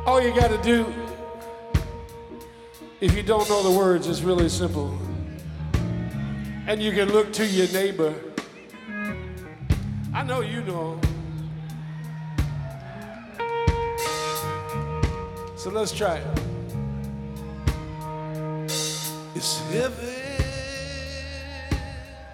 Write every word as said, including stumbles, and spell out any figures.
All you got to do, if you don't know the words, it's really simple. And you can look to your neighbor. I know you know. So let's try it. It's heavy.